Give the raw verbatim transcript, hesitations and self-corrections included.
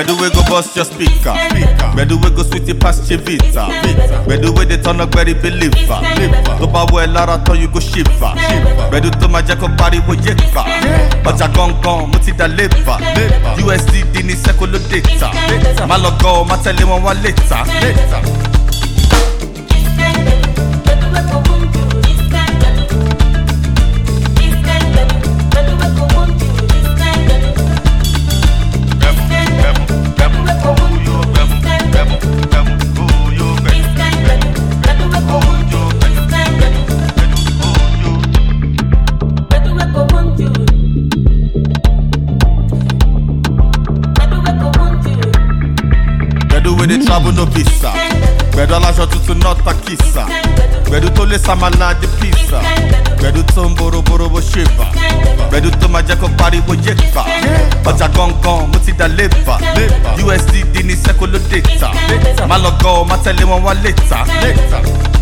Bedu we go bust your speaker. Bedu we go sweet you past your vita. Bedu we the turn up very believer. To ba we lara to you go shiver. Bedu to my jack up party wo yekfa. Oja gongon mo ti da leva. U S D D ni sekolo data. Ma lo go ma tell won wa later. They travel no visa. Bedu alasho tutu not a kissa. Bedu to le samala the pizza. Bedu to mboro boro bo shiva. Bedu to majako party wo yekfa. Oja gongon mo ti da leva. U S D D ni sekolo data. Ma lo go ma tell won wa later.